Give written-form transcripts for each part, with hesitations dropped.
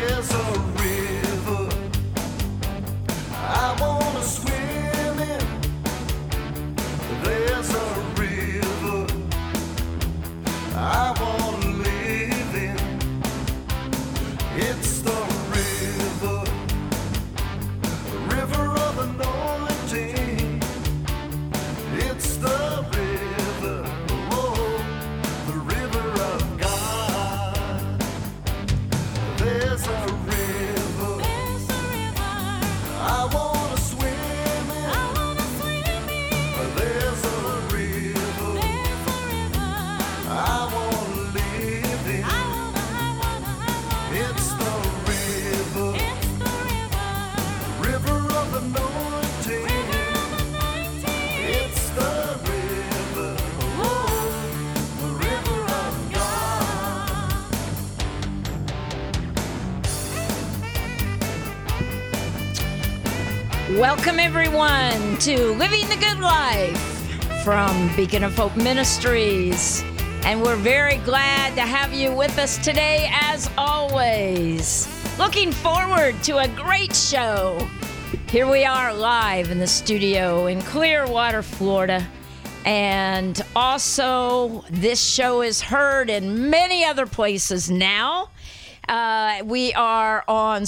There's a river I wanna swim in. There's a river I wanna live in. It's the river of anointing. It's the river, oh, the river of God. There's a river I wanna swim in. There's a river I wanna live in. It's the river of anointing. It's the river, oh, the river of God. Welcome, everyone, to Living the Good Life from Beacon of Hope Ministries. And we're very glad to have you with us today, as always. Looking forward to a great show. Here we are live in the studio in Clearwater, Florida. And also, this show is heard in many other places now. We are on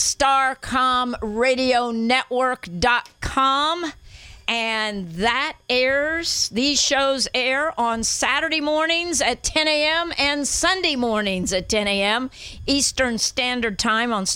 StarComRadioNetwork.com, and that airs, these shows air on Saturday mornings at 10 a.m. and Sunday mornings at 10 a.m. Eastern Standard Time on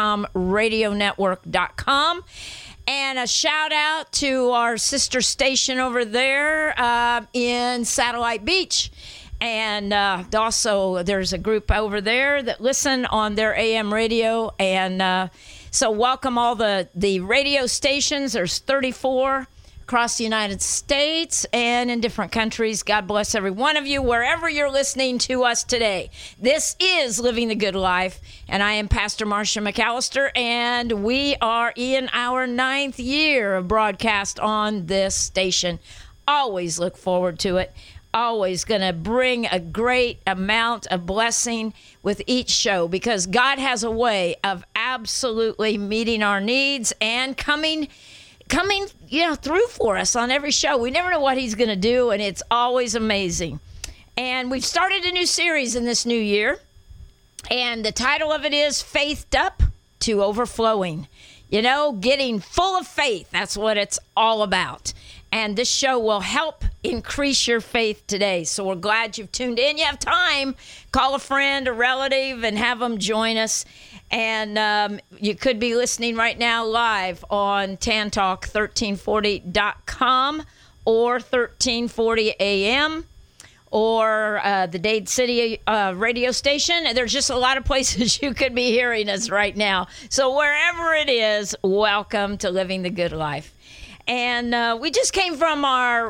StarComRadioNetwork.com. And a shout out to our sister station over there in Satellite Beach. And also there's a group over there that listen on their AM radio. And so welcome all the radio stations. There's 34 across the United States and in different countries. God bless every one of you, wherever you're listening to us today. This is Living the Good Life, and I am Pastor Marcia McAllister, and we are in our 9th year of broadcast on this station. Always look forward to it. Always going to bring a great amount of blessing with each show, because God has a way of absolutely meeting our needs and coming through for us on every show. We never know what he's going to do, and it's always amazing. And we've started a new series in this new year, and the title of it is Faithed Up to Overflowing. Getting full of faith. That's what it's all about. And this show will help increase your faith today. So we're glad you've tuned in. You have time, call a friend, a relative, and have them join us. And you could be listening right now live on TanTalk1340.com or 1340 AM or the Dade City radio station. There's just a lot of places you could be hearing us right now. So wherever it is, welcome to Living the Good Life. And we just came from our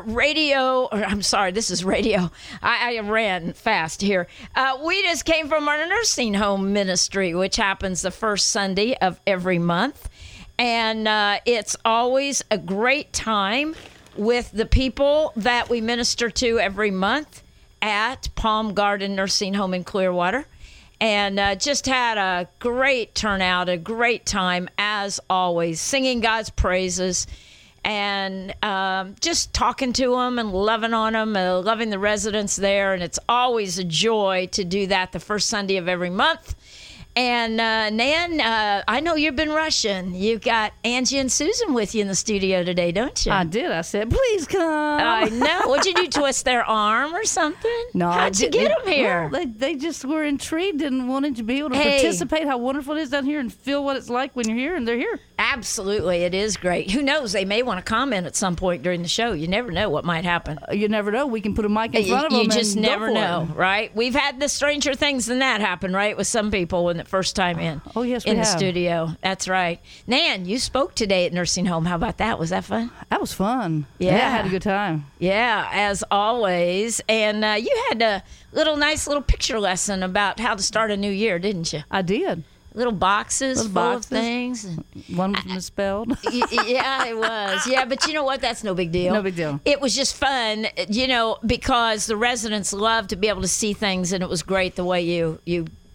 this is radio. I ran fast here. We just came from our nursing home ministry, which happens the first Sunday of every month. And it's always a great time with the people that we minister to every month at Palm Garden Nursing Home in Clearwater. And just had a great turnout, a great time, as always, singing God's praises. And just talking to them and loving on them, loving the residents there. And it's always a joy to do that the first Sunday of every month. And Nan, I know you've been rushing. You've got Angie and Susan with you in the studio today, don't you? I did. I said, please come. I know. What'd you do, twist their arm or something? No. How'd you get them here? Well, they just were intrigued and wanted to be able to participate, how wonderful it is down here, and feel what it's like when you're here, and they're here. Absolutely. It is great. Who knows? They may want to comment at some point during the show. You never know what might happen. You never know. We can put a mic in front of them. You just never know, right? We've had the stranger things than that happen, right, with some people when the first time in. Oh, yes, we in have. The studio. That's right. Nan, you spoke today at nursing home. How about that? Was that fun? That was fun. Yeah. I had a good time. Yeah, as always. And you had a nice little picture lesson about how to start a new year, didn't you? I did. Little boxes full of things. One was misspelled. Yeah, it was. Yeah, but you know what? That's no big deal. No big deal. It was just fun, because the residents love to be able to see things, and it was great the way you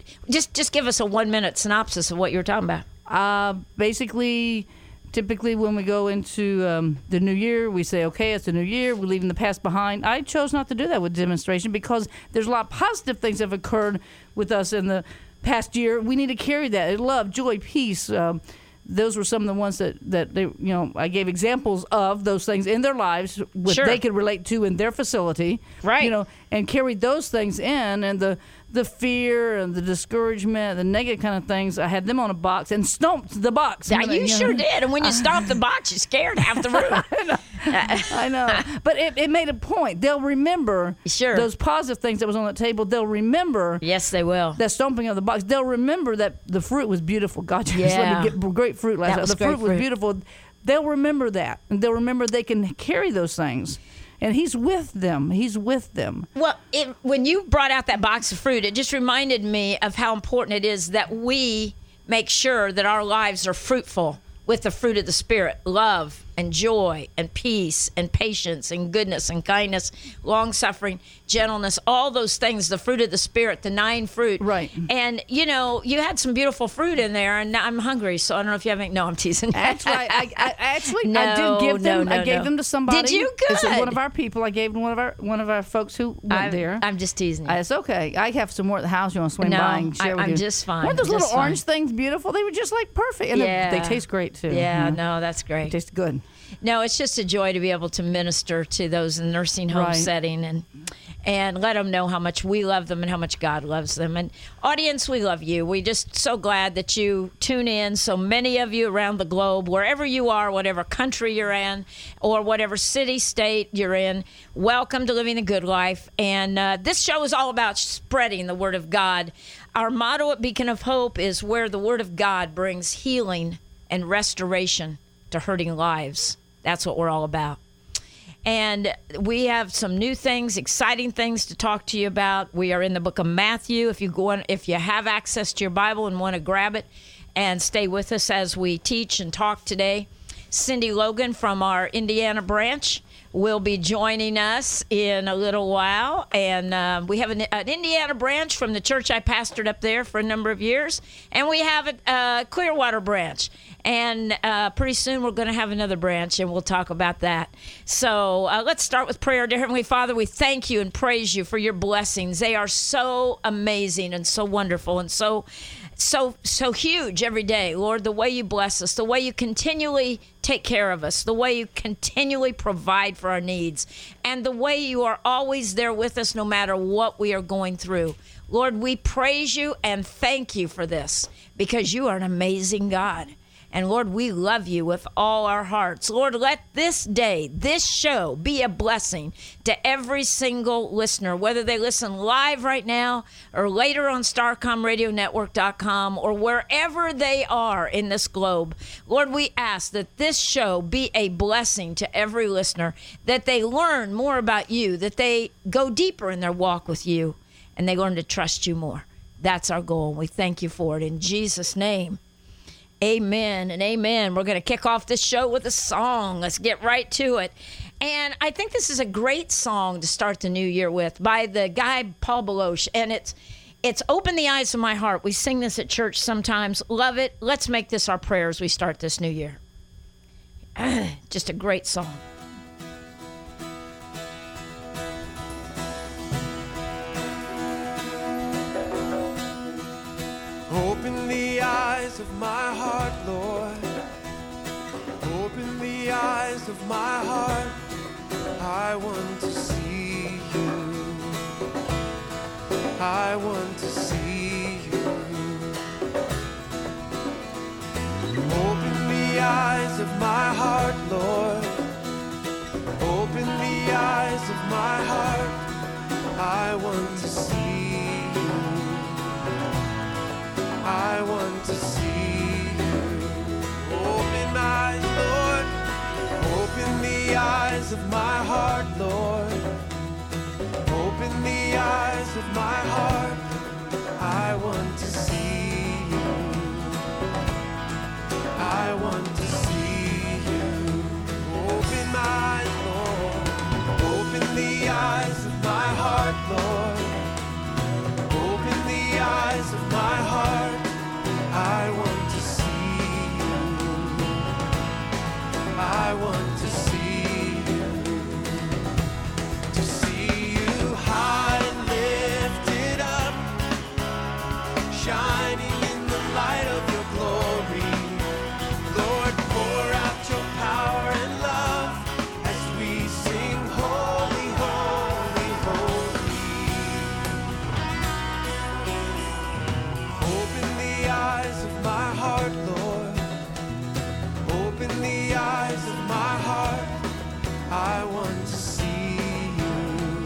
Just give us a 1-minute synopsis of what you're talking about. Basically, typically when we go into the new year, we say, okay, it's a new year. We're leaving the past behind. I chose not to do that with demonstration because there's a lot of positive things that have occurred with us in the past year. We need to carry that. Love, joy, peace. Those were some of the ones that they, I gave examples of those things in their lives, which Sure. they could relate to in their facility. Right. And carried those things in, and the fear and the discouragement, the negative kind of things. I had them on a box and stomped the box. Yeah, you sure did. And when you stomped the box, you scared half the room. I know. But it made a point. They'll remember Sure. those positive things that was on the table. They'll remember Yes, they will. that stomping of the box. They'll remember that the fruit was beautiful. God just Yeah. let me get great fruit last That night. was The great fruit was fruit. beautiful. They'll remember that. And they'll remember they can carry those things. And he's with them. He's with them. Well, when you brought out that box of fruit, it just reminded me of how important it is that we make sure that our lives are fruitful with the fruit of the Spirit: love and joy and peace and patience and goodness and kindness, long-suffering, gentleness, all those things, the fruit of the Spirit, the 9 fruit. Right. And, you had some beautiful fruit in there, and now I'm hungry, so I don't know if you have any. No, I'm teasing. Actually, I No, did give them. no, I gave no. them to somebody. Did you? It's Good. one of our people. I gave them one of our folks who went there. I'm just teasing you. It's okay. I have some more at the house. You want to swing No, by and share with I'm you? just fine. Weren't those Just little fine. orange things beautiful? They were just like perfect, and Yeah. they taste great too. Yeah, Mhm. no, that's They great. taste good. No, it's just a joy to be able to minister to those in the nursing home Right. setting and let them know how much we love them and how much God loves them. And audience, we love you. We're just so glad that you tune in. So many of you around the globe, wherever you are, whatever country you're in, or whatever city, state you're in, welcome to Living the Good Life. And this show is all about spreading the Word of God. Our motto at Beacon of Hope is where the Word of God brings healing and restoration to hurting lives. That's what we're all about. And we have some new things, exciting things to talk to you about. We are in the book of Matthew. If you have access to your Bible and want to grab it and stay with us as we teach and talk today, Cindy Logan from our Indiana branch will be joining us in a little while. And we have an Indiana branch from the church I pastored up there for a number of years. And we have a Clearwater branch. And pretty soon we're going to have another branch, and we'll talk about that. So let's start with prayer. Dear Heavenly Father, we thank you and praise you for your blessings. They are so amazing and so wonderful and so huge every day. Lord, the way you bless us, the way you continually take care of us, the way you continually provide for our needs, and the way you are always there with us no matter what we are going through. Lord, we praise you and thank you for this because you are an amazing God. And Lord, we love you with all our hearts. Lord, let this day, this show, be a blessing to every single listener, whether they listen live right now or later on StarcomRadioNetwork.com or wherever they are in this globe. Lord, we ask that this show be a blessing to every listener, that they learn more about you, that they go deeper in their walk with you, and they learn to trust you more. That's our goal. We thank you for it. In Jesus' name. Amen and amen. We're going to kick off this show with a song. Let's get right to it. And I think this is a great song to start the new year with by the guy Paul Baloche. And it's Open the Eyes of My Heart. We sing this at church sometimes. Love it. Let's make this our prayer as we start this new year. Just a great song. Open the eyes of my heart, Lord. Open the eyes of my heart. I want to see you. I want to see you. Open the eyes of my heart, Lord. Open the eyes of my heart. I want to see you. I want to see you. Open eyes, Lord. Open the eyes of my heart, Lord. Open the eyes of my heart. I want to see you. I want to see you. Open my eyes, Lord. Open the eyes of my heart, Lord. Open the eyes of my shining in the light of your glory. Lord, pour out your power and love as we sing holy, holy, holy. Open the eyes of my heart, Lord. Open the eyes of my heart. I want to see you.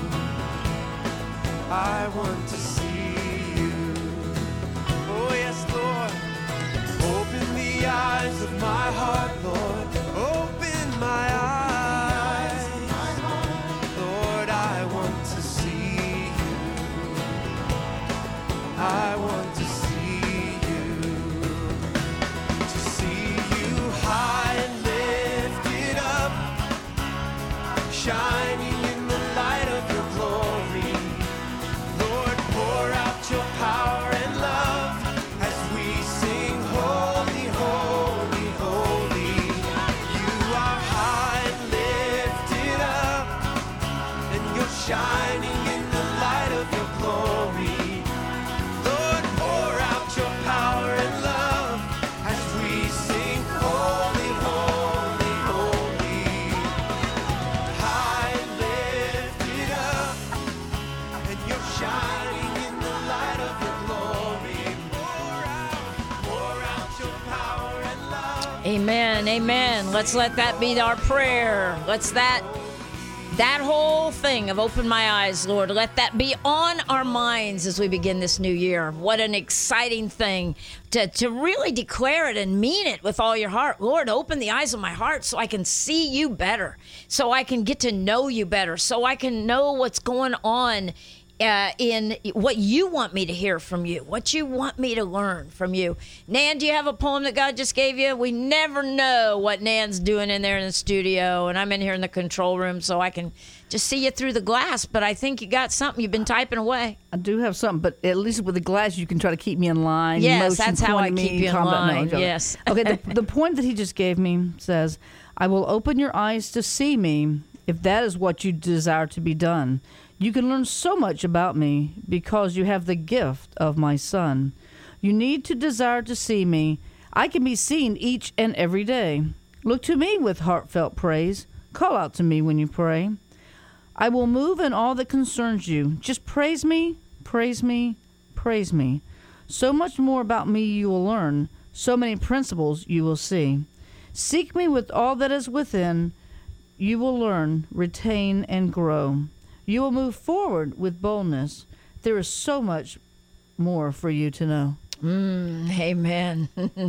I want to see you. Oh yes, Lord. Open the eyes of my heart, Lord. Open my eyes. Lord, I want to see you. I want to see you. To see you high and lifted up, shining in the light of your glory. Lord, pour out your power and love as we sing holy, holy, holy. You are high and lifted up, and you're shining in the light of your glory. Lord, pour out your power and love as we sing holy, holy, holy. High and lifted up, and you're shining in the light of your glory. Pour out your power and love. Amen. Amen. Let's let that be our prayer. Let's that whole thing of open my eyes, Lord, let that be on our minds as we begin this new year. What an exciting thing to really declare it and mean it with all your heart. Lord, open the eyes of my heart so I can see you better, so I can get to know you better, so I can know what's going on in what you want me to hear from you, what you want me to learn from you. Nan, do you have a poem that God just gave you? We never know what Nan's doing in there in the studio, and I'm in here in the control room so I can just see you through the glass, but I think you got something you've been typing away. I do have something, but at least with the glass, you can try to keep me in line. Yes, motion, that's how I pointing keep me, you in combat. line. No, Yes. Okay, the point that he just gave me says, I will open your eyes to see me if that is what you desire to be done. You can learn so much about me because you have the gift of my Son. You need to desire to see me. I can be seen each and every day. Look to me with heartfelt praise. Call out to me when you pray. I will move in all that concerns you. Just praise me, praise me, praise me. So much more about me you will learn. So many principles you will see. Seek me with all that is within. You will learn, retain, and grow. You will move forward with boldness. There is so much more for you to know. Amen.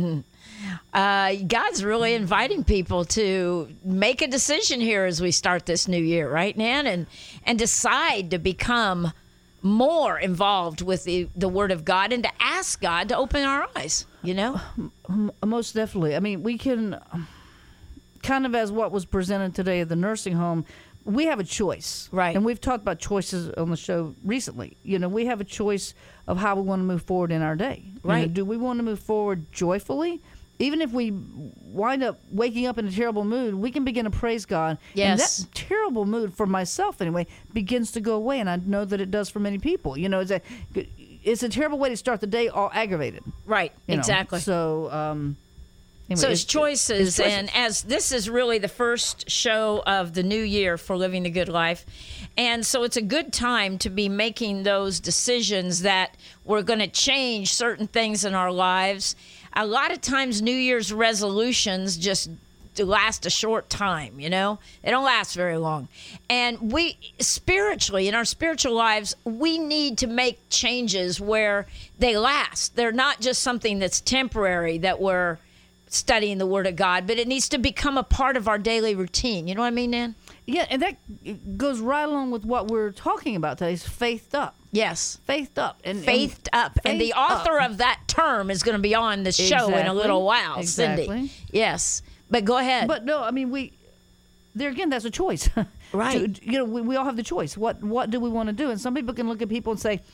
God's really inviting people to make a decision here as we start this new year, right, Nan? And decide to become more involved with the Word of God and to ask God to open our eyes, you know? Most definitely. I mean, we can, kind of as what was presented today at the nursing home, we have a choice. Right. And we've talked about choices on the show recently. You know, we have a choice of how we want to move forward in our day. Right. You know, do we want to move forward joyfully? Even if we wind up waking up in a terrible mood, we can begin to praise God. Yes. And that terrible mood, for myself anyway, begins to go away. And I know that it does for many people. You know, it's a terrible way to start the day all aggravated. Right, You know? exactly. So, anyway, So it's choices, it's choices. and as this is really the first show of the new year for Living the Good Life, and so it's a good time to be making those decisions that we're going to change certain things in our lives. A lot of times New Year's resolutions just last a short time, you know? They don't last very long. And we, spiritually, in our spiritual lives, we need to make changes where they last. They're not just something that's temporary that we're studying the Word of God, but it needs to become a part of our daily routine. You know what I mean, Nan? Yeah, and that goes right along with what we're talking about today, is faithed up. Yes. Faithed up. Faithed up. And the faithed author up. of that term is going to be on the show in a Exactly. little while, Exactly. Cindy. Yes. But go ahead. But no, I mean, there again, that's a choice. Right. You know, we all have the choice. What do we want to do? And some people can look at people and say,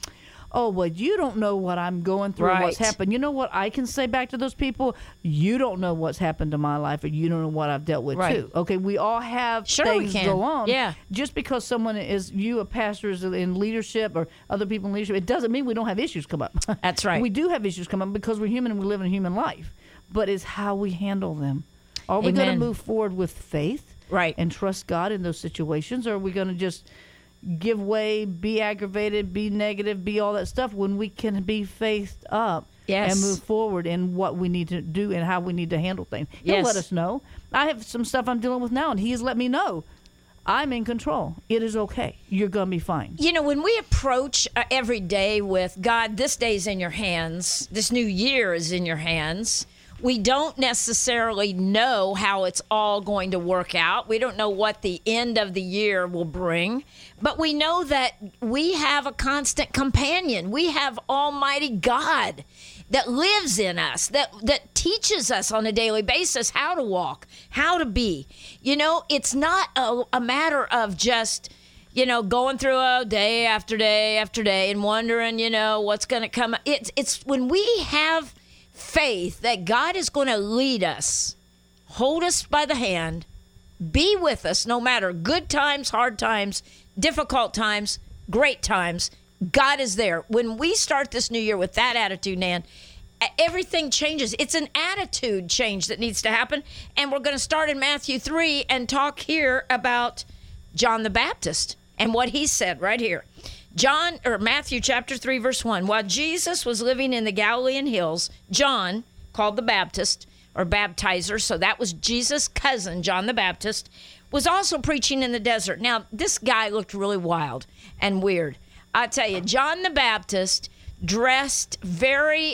oh, well, you don't know what I'm going through, or what's Right. happened. You know what I can say back to those people? You don't know what's happened to my life, and you don't know what I've dealt with Right. too. Okay, we all have Sure we things can. go on. Yeah. Just because someone is, you a pastor is in leadership or other people in leadership, it doesn't mean we don't have issues come up. That's right. We do have issues come up because we're human and we live in a human life. But it's how we handle them. Are we going to Amen. move forward with faith? Right. And trust God in those situations? Or are we going to just give way, be aggravated, be negative, be all that stuff when we can be faithed up Yes. and move forward in what we need to do and how we need to handle things? He'll Yes. let us know. I have some stuff I'm dealing with now, and He has let me know. I'm in control. It is okay. You're going to be fine. You know, when we approach every day with God, this day's in your hands, this new year is in your hands, we don't necessarily know how it's all going to work out. We don't know what the end of the year will bring, but we know that we have a constant companion. We have Almighty God that lives in us, that teaches us on a daily basis how to walk, how to be. You know, it's not a matter of just, you know, going through a day after day after day and wondering, you know, what's going to come. It's when we have faith that God is going to lead us, hold us by the hand, be with us no matter good times, hard times, difficult times, great times. God is there. When we start this new year with that attitude, Nan, everything changes. It's an attitude change that needs to happen. And we're going to start in Matthew 3 and talk here about John the Baptist and what he said right here. Matthew chapter 3, verse 1. While Jesus was living in the Galilean hills, John, called the Baptist or baptizer, so that was Jesus' cousin, John the Baptist, was also preaching in the desert. Now, this guy looked really wild and weird. I tell you, John the Baptist dressed very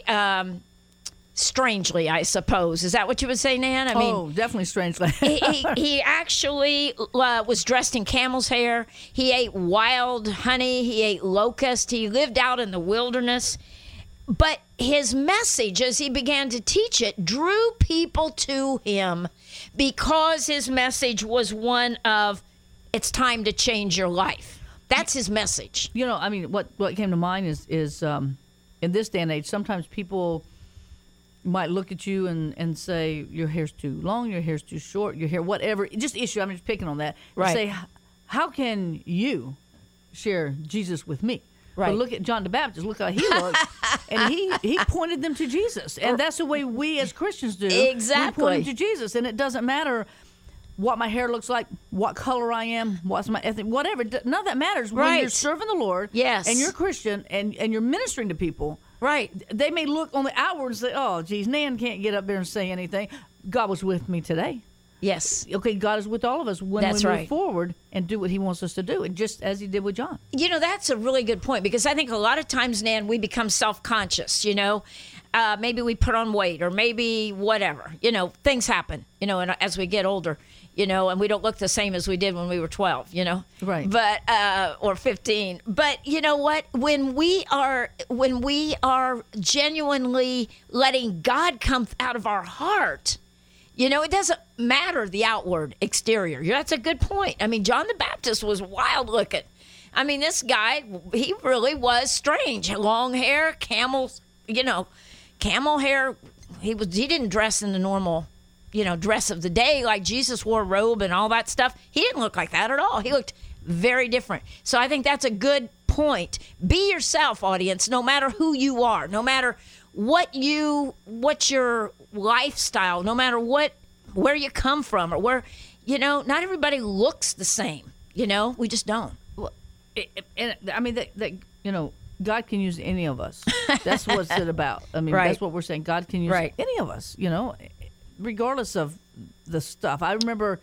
strangely, I suppose. Is that what you would say, Nan? I mean, Definitely strangely. he actually was dressed in camel's hair. He ate wild honey. He ate locust. He lived out in the wilderness. But his message, as he began to teach it, drew people to him because his message was one of, it's time to change your life. That's his message. You know, I mean, what came to mind is in this day and age, sometimes people might look at you and say, your hair's too long, your hair's too short, your hair, whatever, just issue, I'm just picking on that. Right. Say, how can you share Jesus with me? Right. But look at John the Baptist, look how he looked. And he pointed them to Jesus. And that's the way we as Christians do. Exactly. We point them to Jesus. And it doesn't matter what my hair looks like, what color I am, what's my ethnic, whatever. None of that matters. When Right. you're serving the Lord, Yes. and you're Christian, and you're ministering to people, Right. they may look on the outward and say, oh, geez, Nan can't get up there and say anything. God was with me today. Yes. Okay, God is with all of us when That's we move right. forward and do what He wants us to do, and just as He did with John. You know, that's a really good point, because I think a lot of times, Nan, we become self-conscious, you know. Maybe we put on weight, or maybe whatever. You know, things happen, you know, and as we get older, you know, and we don't look the same as we did when we were 12, you know. Right. But or 15. But you know what? When we are genuinely letting God come out of our heart, you know, it doesn't matter the outward exterior. That's a good point. I mean, John the Baptist was wild looking. I mean, this guy, he really was strange. Long hair, camel hair. He didn't dress in the normal, you know, dress of the day like Jesus wore a robe and all that stuff. He didn't look like that at all. He looked very different. So I think that's a good point. Be yourself, audience, no matter who you are, no matter what your lifestyle, no matter where you come from, or where, you know, not everybody looks the same. You know, we just don't. Well, and I mean that you know, God can use any of us. That's what's it about. I mean, Right. that's what we're saying. God can use Right. any of us. You know, regardless of the stuff. I remember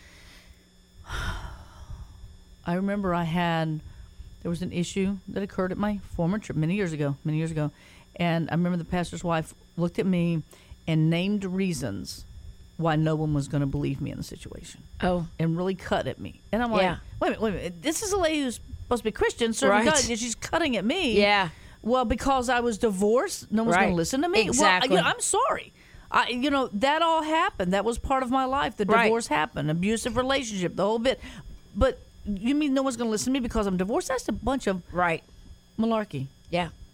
there was an issue that occurred at my former church many years ago, and I remember the pastor's wife looked at me and named reasons why no one was going to believe me in the situation. Oh, And really cut at me. And I'm like, Yeah. wait a minute. This is a lady who's supposed to be Christian, serving Right. God, and she's cutting at me. Yeah. Well, because I was divorced, no one's going Right. to listen to me. Exactly. Well, I'm sorry. That all happened. That was part of my life. The Right. divorce happened, abusive relationship, the whole bit. But you mean no one's going to listen to me because I'm divorced? That's a bunch of right. malarkey. Yeah.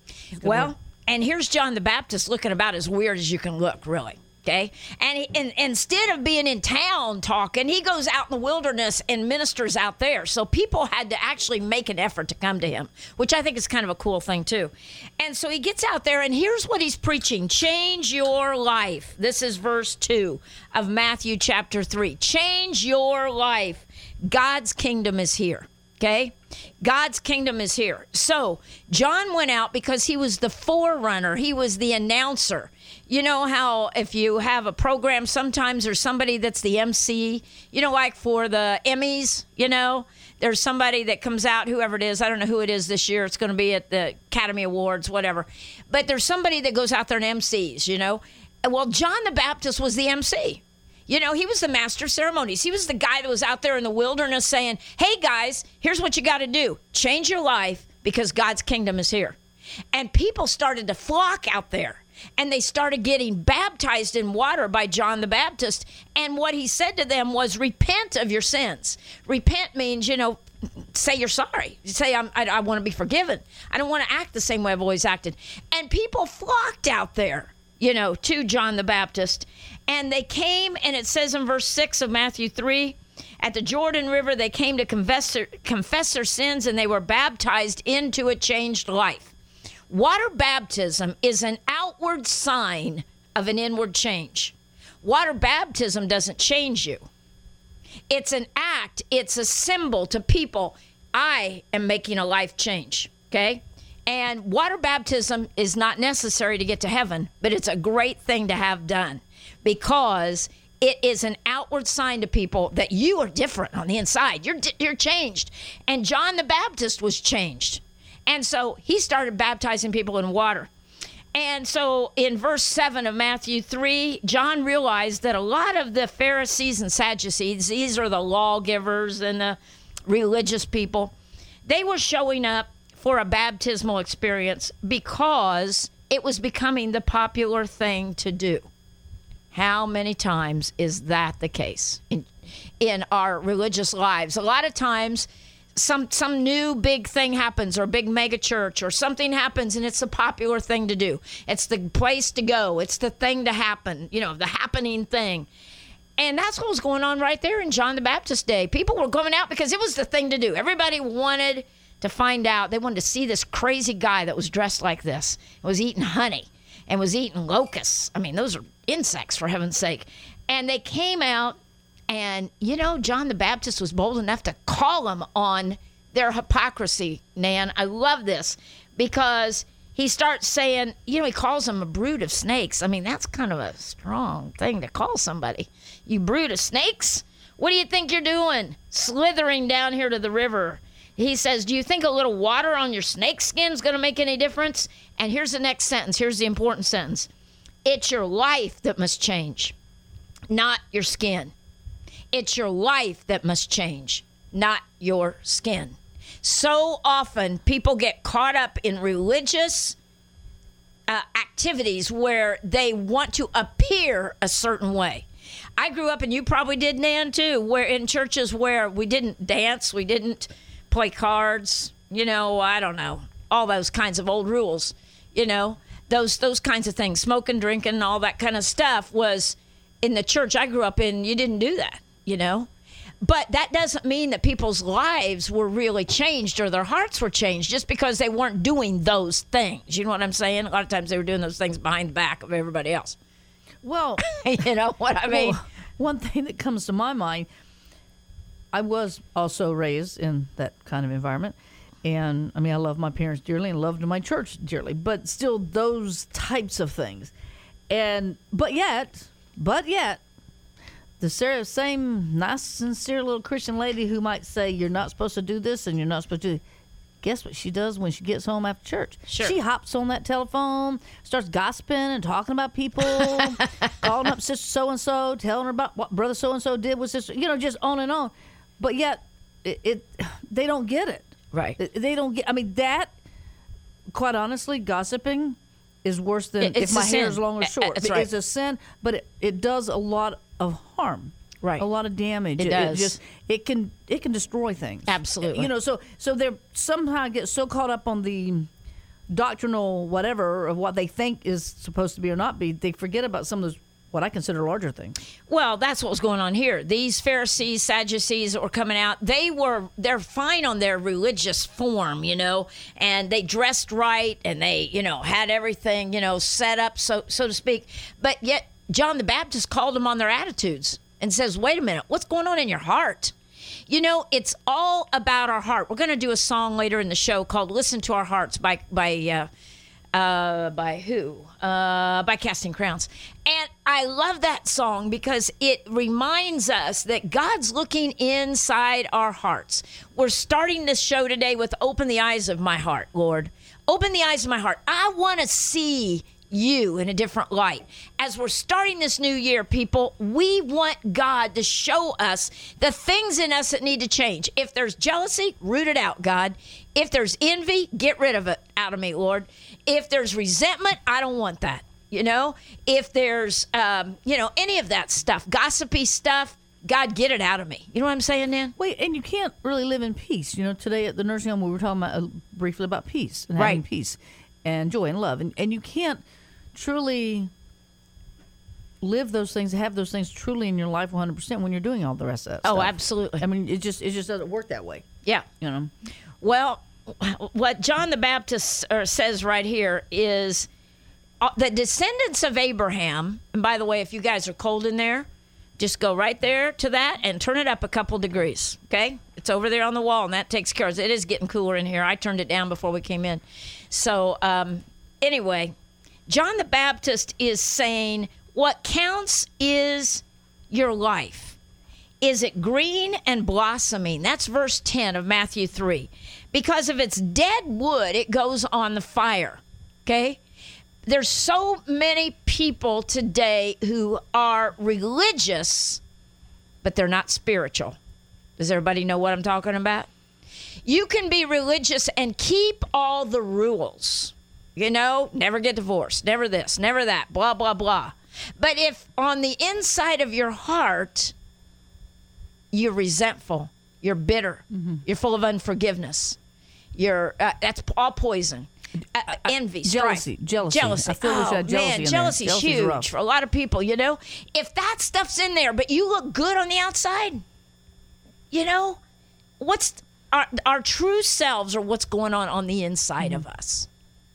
Well, and here's John the Baptist looking about as weird as you can look, really. Okay, and instead of being in town talking, he goes out in the wilderness and ministers out there. So people had to actually make an effort to come to him, which I think is kind of a cool thing too. And so he gets out there, and here's what he's preaching: change your life. This is verse 2 of Matthew chapter 3. Change your life. God's kingdom is here. Okay? God's kingdom is here. So John went out because he was the forerunner. He was the announcer. You know how if you have a program, sometimes there's somebody that's the MC, you know, like for the Emmys, you know, there's somebody that comes out, whoever it is. I don't know who it is this year. It's going to be at the Academy Awards, whatever. But there's somebody that goes out there and MCs, you know. Well, John the Baptist was the MC. You know, he was the master of ceremonies. He was the guy that was out there in the wilderness saying, hey, guys, here's what you got to do. Change your life because God's kingdom is here. And people started to flock out there. And they started getting baptized in water by John the Baptist. And what he said to them was, repent of your sins. Repent means, you know, say you're sorry. Say, I want to be forgiven. I don't want to act the same way I've always acted. And people flocked out there, you know, to John the Baptist. And they came, and it says in verse 6 of Matthew 3, at the Jordan River, they came to confess their sins, and they were baptized into a changed life. Water baptism is an outward sign of an inward change. Water baptism doesn't change you. It's an act. It's a symbol to people. I am making a life change, okay? And water baptism is not necessary to get to heaven, but it's a great thing to have done because it is an outward sign to people that you are different on the inside. You're changed. And John the Baptist was changed. And so he started baptizing people in water. And so in verse 7 of Matthew 3, John realized that a lot of the Pharisees and Sadducees, these are the lawgivers and the religious people, they were showing up for a baptismal experience because it was becoming the popular thing to do. How many times is that the case in our religious lives? A lot of times, some new big thing happens or a big mega church or something happens and it's a popular thing to do. It's the place to go. It's the thing to happen, you know, the happening thing. And that's what was going on right there in John the Baptist's day. People were going out because it was the thing to do. Everybody wanted to find out. They wanted to see this crazy guy that was dressed like this, was eating honey and was eating locusts. I mean, those are insects, for heaven's sake. And they came out. And, you know, John the Baptist was bold enough to call them on their hypocrisy, Nan. I love this because he starts saying, you know, he calls them a brood of snakes. I mean, that's kind of a strong thing to call somebody. You brood of snakes? What do you think you're doing? Slithering down here to the river. He says, do you think a little water on your snake skin is going to make any difference? And here's the next sentence. Here's the important sentence. It's your life that must change, not your skin. It's your life that must change, not your skin. So often people get caught up in religious activities where they want to appear a certain way. I grew up, and you probably did, Nan, too, where in churches where we didn't dance, we didn't play cards, you know, I don't know, all those kinds of old rules, you know, those kinds of things, smoking, drinking, all that kind of stuff was in the church I grew up in. You didn't do that. You know, but that doesn't mean that people's lives were really changed or their hearts were changed just because they weren't doing those things. You know what I'm saying? A lot of times they were doing those things behind the back of everybody else. Well, you know what I mean? Well, one thing that comes to my mind, I was also raised in that kind of environment. And I mean, I love my parents dearly and loved my church dearly, but still those types of things. But yet, the same nice, sincere little Christian lady who might say you're not supposed to do this and you're not supposed to do, guess what she does when she gets home after church? Sure. She hops on that telephone, starts gossiping and talking about people, calling up sister so-and-so, telling her about what brother so-and-so did with sister, you know, just on and on. But yet, they don't get it. Right. They don't get, I mean, that, quite honestly, gossiping is worse than if my hair is long or short. That's right. It's a sin, but it does a lot of harm. Right. A lot of damage. It does. It can destroy things. Absolutely. You know, so they somehow get so caught up on the doctrinal whatever of what they think is supposed to be or not be, they forget about some of those what I consider larger things. Well, that's what was going on here. These Pharisees, Sadducees that were coming out, they're fine on their religious form, and they dressed right and they, had everything, set up, so to speak. But yet John the Baptist called them on their attitudes and says, wait a minute, what's going on in your heart? It's all about our heart. We're going to do a song later in the show called "Listen to Our Hearts" by who? By Casting Crowns. And I love that song because it reminds us that God's looking inside our hearts. We're starting this show today with "Open the Eyes of My Heart," Lord. Open the eyes of my heart. I want to see you in a different light. As we're starting this new year, people, we want God to show us the things in us that need to change. If there's jealousy, root it out, God. If there's envy, get rid of it out of me, Lord. If there's resentment, I don't want that. If there's, any of that stuff, gossipy stuff, God, get it out of me. You know what I'm saying, Nan? Wait, and you can't really live in peace. Today at the nursing home, we were talking about, briefly about peace and having peace and joy and love. And you can't truly live those things, have those things truly in your life 100% when you're doing all the rest of that stuff. Oh, absolutely. I mean, it just doesn't work that way. Yeah. Well, what John the Baptist says right here is the descendants of Abraham, and by the way, if you guys are cold in there, just go right there to that and turn it up a couple degrees, okay? It's over there on the wall, and that takes care of it. It is getting cooler in here. I turned it down before we came in. So, anyway, John the Baptist is saying what counts is your life. Is it green and blossoming? That's verse 10 of Matthew 3. Because if it's dead wood, it goes on the fire, okay? There's so many people today who are religious, but they're not spiritual. Does everybody know what I'm talking about? You can be religious and keep all the rules. Never get divorced, never this, never that, blah, blah, blah. But if on the inside of your heart, you're resentful, you're bitter, you're full of unforgiveness, that's all poison. Envy, jealousy. Jealousy. I feel jealousy is huge for a lot of people, If that stuff's in there, but you look good on the outside, what's our true selves are what's going on the inside of us,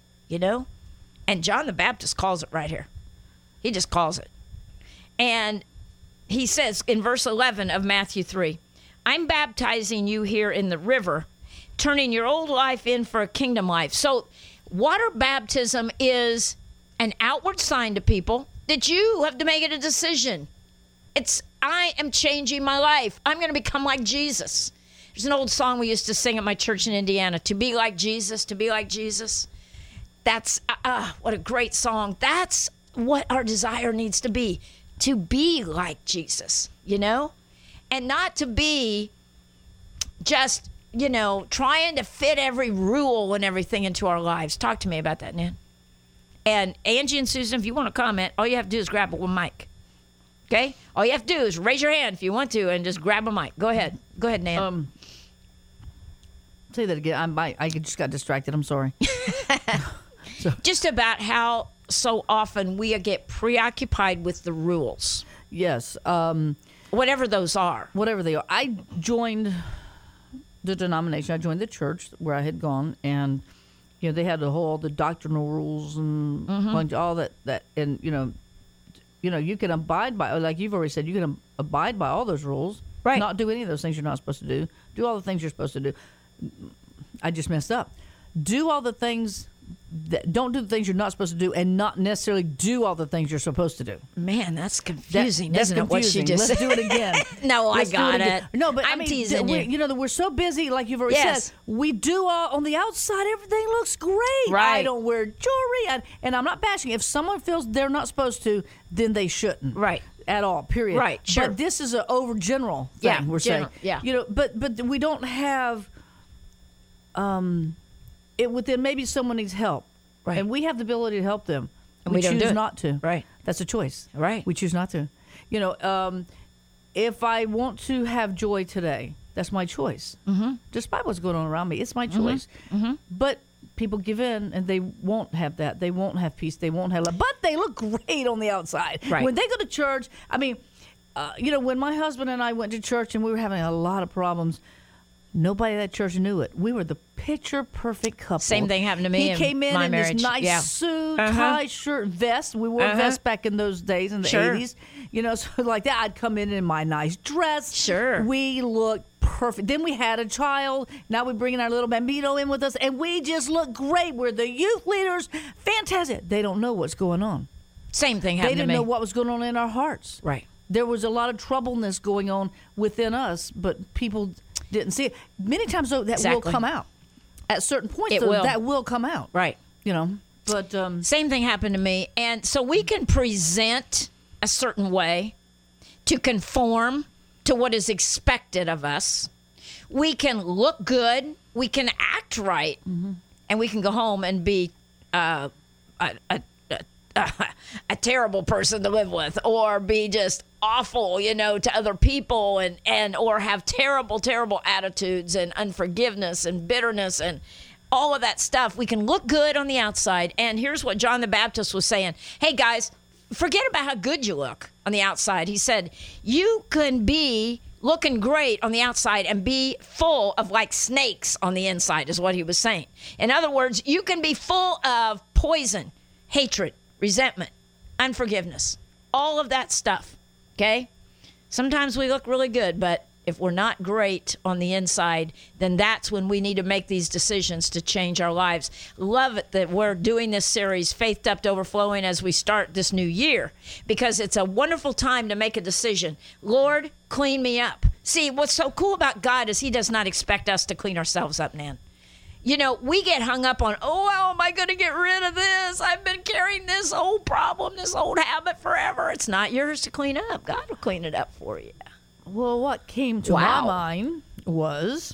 And John the Baptist calls it right here. He just calls it. And he says in verse 11 of Matthew 3, I'm baptizing you here in the river, turning your old life in for a kingdom life. So water baptism is an outward sign to people that you have to make it a decision. I am changing my life. I'm going to become like Jesus. There's an old song we used to sing at my church in Indiana, to be like Jesus, to be like Jesus. That's, what a great song. That's what our desire needs to be like Jesus, and not to be just, trying to fit every rule and everything into our lives. Talk to me about that, Nan. And Angie and Susan, if you want to comment, all you have to do is grab a mic. Okay? All you have to do is raise your hand if you want to and just grab a mic. Go ahead. Go ahead, Nan. Say that again. I just got distracted. I'm sorry. Just about how so often we get preoccupied with the rules. Yes. Whatever those are. Whatever they are. I joined the denomination. I joined the church where I had gone, and they had the doctrinal rules and all that and you can abide by, like you've already said, you can abide by all those rules. Right. Not do any of those things you're not supposed to do. Do all the things you're supposed to do. I just messed up. Do all the things. Don't do the things you're not supposed to do, and not necessarily do all the things you're supposed to do. Man, that's confusing, that's isn't it? What she just Let's do it again. No, I got it. No, but I'm teasing you. We're so busy, like you've already said. We do all on the outside. Everything looks great. Right. I don't wear jewelry, and I'm not bashing. If someone feels they're not supposed to, then they shouldn't. Right. At all. Period. Right. Sure. But this is an over general thing. We're saying. Yeah. But we don't have. It within maybe someone needs help. Right. And we have the ability to help them. And we don't choose do it. not to. Right. That's a choice. Right. We choose not to. If I want to have joy today, that's my choice. Despite what's going on around me, it's my choice. But people give in and they won't have that. They won't have peace. They won't have love. But they look great on the outside. Right. When they go to church, I mean, when my husband and I went to church and we were having a lot of problems, nobody at that church knew it. We were the picture-perfect couple. Same thing happened to me He came in my in marriage. this nice suit, tie, shirt, vest. We wore vests back in those days in the 80s. So like that. I'd come in my nice dress. Sure. We looked perfect. Then we had a child. Now we're bringing our little bambino in with us, and we just look great. We're the youth leaders. Fantastic. They don't know what's going on. Same thing They happened to didn't me. know what was going on in our hearts. Right. There was a lot of troubleness going on within us, but people didn't see it. Many times, though, that will come out. At certain points, that will come out. Right. But same thing happened to me. And so we can present a certain way to conform to what is expected of us. We can look good. We can act right. And we can go home and be a terrible person to live with, or be just awful, to other people, and or have terrible attitudes and unforgiveness and bitterness and all of that stuff. We can look good on the outside. And here's what John the Baptist was saying. Hey, guys, forget about how good you look on the outside. He said, you can be looking great on the outside and be full of like snakes on the inside, is what he was saying. In other words, you can be full of poison, hatred, resentment, unforgiveness, all of that stuff, okay? Sometimes we look really good, but if we're not great on the inside, then that's when we need to make these decisions to change our lives. Love it that we're doing this series, Faith Up to Overflowing, as we start this new year, because it's a wonderful time to make a decision. Lord, clean me up. See, what's so cool about God is he does not expect us to clean ourselves up, Nan. We get hung up on, how am I going to get rid of this? I've been carrying this old problem, this old habit forever. It's not yours to clean up. God will clean it up for you. Well, what came to my mind was,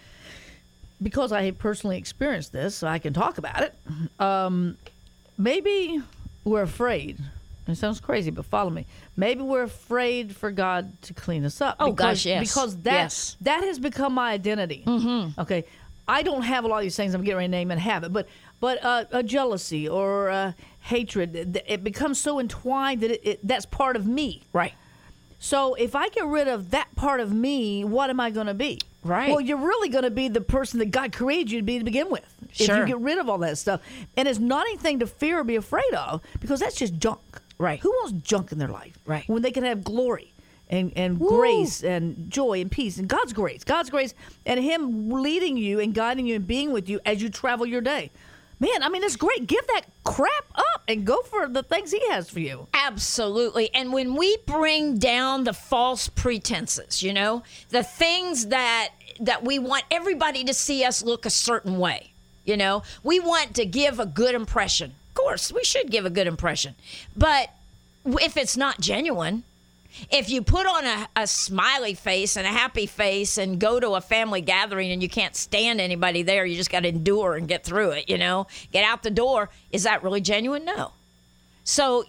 because I have personally experienced this, so I can talk about it, maybe we're afraid. It sounds crazy, but follow me. Maybe we're afraid for God to clean us up. Gosh, yes. Because that has become my identity. Mm-hmm. Okay. I don't have a lot of these things I'm getting ready to name and have it, but a jealousy or hatred, it becomes so entwined that that's part of me. Right. So if I get rid of that part of me, what am I going to be? Right. Well, you're really going to be the person that God created you to be to begin with. Sure. If you get rid of all that stuff. And it's not anything to fear or be afraid of, because that's just junk. Right. Who wants junk in their life? Right. When they can have glory and grace and joy and peace and God's grace and him leading you and guiding you and being with you as you travel your day. Man, I mean, it's great. Give that crap up and go for the things he has for you. Absolutely. And when we bring down the false pretenses, the things that we want everybody to see us look a certain way, we want to give a good impression. Of course, we should give a good impression. But if it's not genuine, if you put on a smiley face and a happy face and go to a family gathering and you can't stand anybody there, you just got to endure and get through it, get out the door. Is that really genuine? No. So,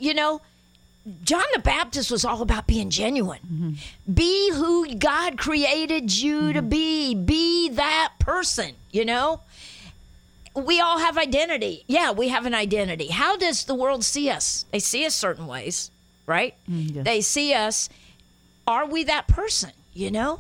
John the Baptist was all about being genuine. Mm-hmm. Be who God created you to be. Be that person, We all have identity. Yeah, we have an identity. How does the world see us? They see us certain ways. Right? Yes. They see us. Are we that person? Yeah,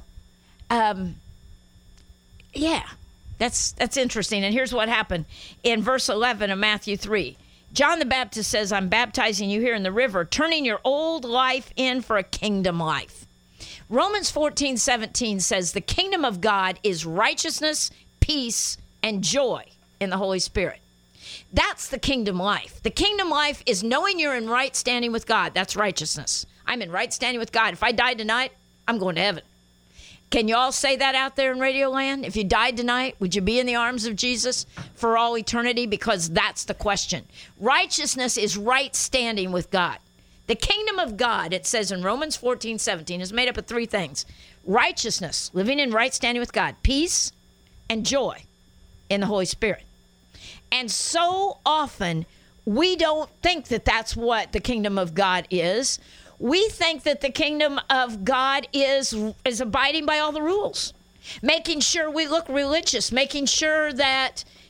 that's interesting. And here's what happened in verse 11 of Matthew 3. John the Baptist says, I'm baptizing you here in the river, turning your old life in for a kingdom life. Romans 14:17 says, the kingdom of God is righteousness, peace, and joy in the Holy Spirit. That's the kingdom life. The kingdom life is knowing you're in right standing with God. That's righteousness. I'm in right standing with God. If I die tonight, I'm going to heaven. Can you all say that out there in Radio Land? If you died tonight, would you be in the arms of Jesus for all eternity? Because that's the question. Righteousness is right standing with God. The kingdom of God, it says in Romans 14:17, is made up of three things. Righteousness, living in right standing with God. Peace and joy in the Holy Spirit. And so often, we don't think that that's what the kingdom of God is. We think that the kingdom of God is abiding by all the rules, making sure we look religious, making sure that,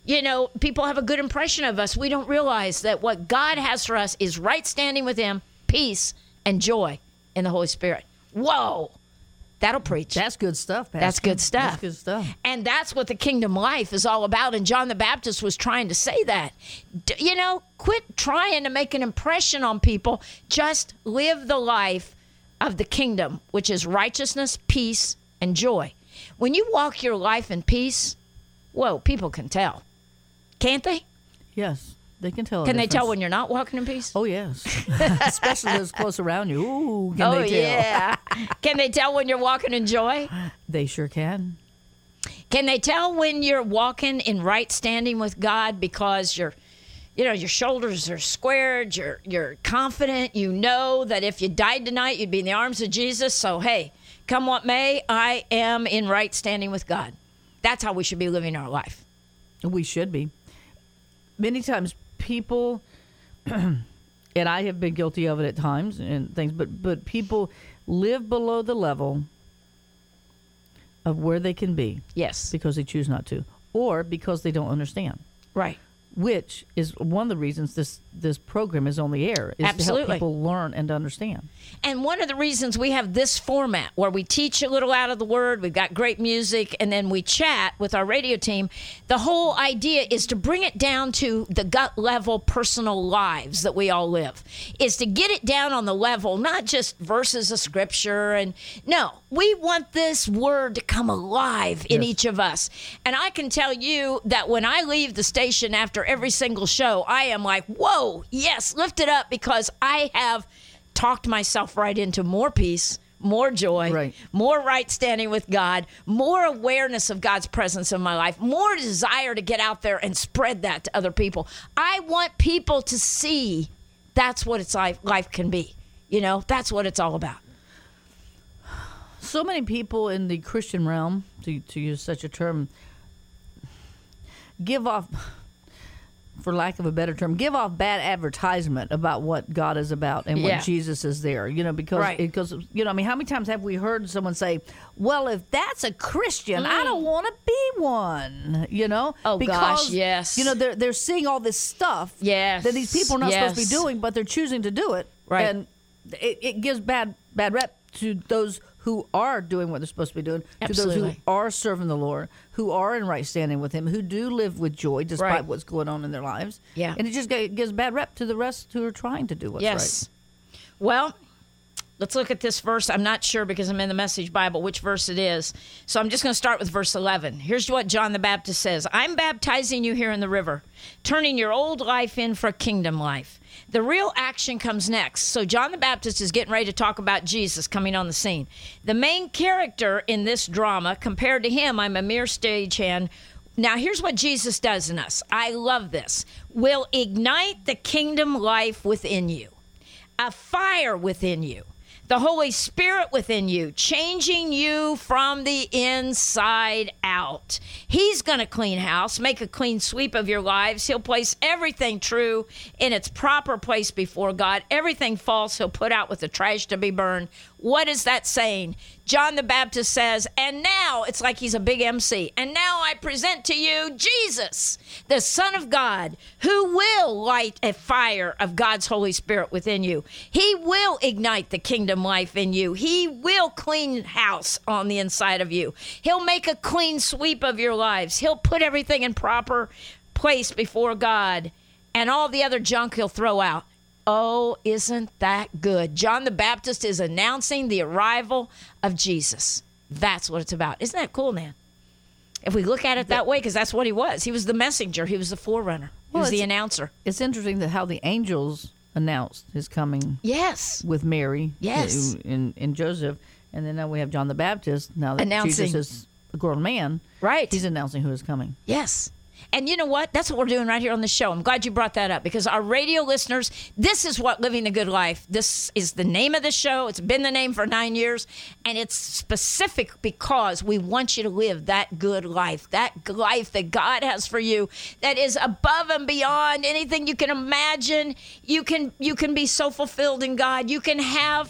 You know, people have a good impression of us. We don't realize that what God has for us is right standing with Him, peace, and joy in the Holy Spirit. Whoa. That'll preach. That's good stuff, Pastor. That's good stuff. That's good stuff. And that's what the kingdom life is all about. And John the Baptist was trying to say that. You know, quit trying to make an impression on people. Just live the life of the kingdom, which is righteousness, peace, and joy. When you walk your life in peace, whoa, people can tell. Can't they? Yes, they can tell. Can they tell when you're not walking in peace? Oh, yes. Especially those close around you. Ooh, can they tell? Yeah. Can they tell when you're walking in joy? They sure can. Can they tell when you're walking in right standing with God because your shoulders are squared, you're confident, you know that if you died tonight, you'd be in the arms of Jesus. So, hey, come what may, I am in right standing with God. That's how we should be living our life. We should be. Many times people, and I have been guilty of it at times and things, but people live below the level of where they can be. Yes. Because they choose not to, or because they don't understand. Right. Which is one of the reasons this program is on the air, is Absolutely. to help people learn and understand. And one of the reasons we have this format where we teach a little out of the Word, we've got great music, and then we chat with our radio team, the whole idea is to bring it down to the gut level personal lives that we all live, is to get it down on the level, not just verses of Scripture. And no, we want this Word to come alive in each of us. And I can tell you that when I leave the station after every single show, I am like, whoa, yes, lift it up, because I have talked myself right into more peace, more joy, more right standing with God, more awareness of God's presence in my life, more desire to get out there and spread that to other people. I want people to see that's what it's life can be. You know, that's what it's all about. So many people in the Christian realm, to use such a term, give off, for lack of a better term, give off bad advertisement about what God is about and what Jesus is there. You know, because you know, I mean, how many times have we heard someone say, "Well, if that's a Christian, I don't want to be one." You know, gosh, yes. You know, they're seeing all this stuff that these people are not supposed to be doing, but they're choosing to do it, and it gives bad rep to those who are doing what they're supposed to be doing, to those who are serving the Lord, who are in right standing with Him, who do live with joy despite what's going on in their lives. Yeah. And it just gives bad rep to the rest who are trying to do what's right. Well, let's look at this verse. I'm not sure, because I'm in the Message Bible, which verse it is. So I'm just going to start with verse 11. Here's what John the Baptist says. I'm baptizing you here in the river, turning your old life in for kingdom life. The real action comes next. So John the Baptist is getting ready to talk about Jesus coming on the scene. The main character in this drama, compared to him, I'm a mere stagehand. Now, here's what Jesus does in us. I love this. Will ignite the kingdom life within you, a fire within you, the Holy Spirit within you, changing you from the inside out. He's going to clean house, make a clean sweep of your lives. He'll place everything true in its proper place before God. Everything false He'll put out with the trash to be burned. What is that saying? John the Baptist says, and now, it's like he's a big MC, and now I present to you Jesus, the Son of God, who will light a fire of God's Holy Spirit within you. He will ignite the kingdom life in you. He will clean house on the inside of you. He'll make a clean sweep of your lives. He'll put everything in proper place before God, and all the other junk He'll throw out. Oh, isn't that good? John the Baptist is announcing the arrival of Jesus. That's what it's about. Isn't that cool, man? If we look at it that way, because that's what He was. He was the messenger. He was the forerunner. He was the announcer. It's interesting that how the angels announced His coming. Yes. With Mary. Yes. And Joseph. And then now we have John the Baptist. Now that Jesus is a grown man. Right. He's announcing who is coming. Yes. And you know what? That's what we're doing right here on the show. I'm glad you brought that up, because our radio listeners, this is what Living the Good Life, this is the name of the show. It's been the name for 9 years, and it's specific because we want you to live that good life, that life that God has for you, that is above and beyond anything you can imagine. You can be so fulfilled in God. You can have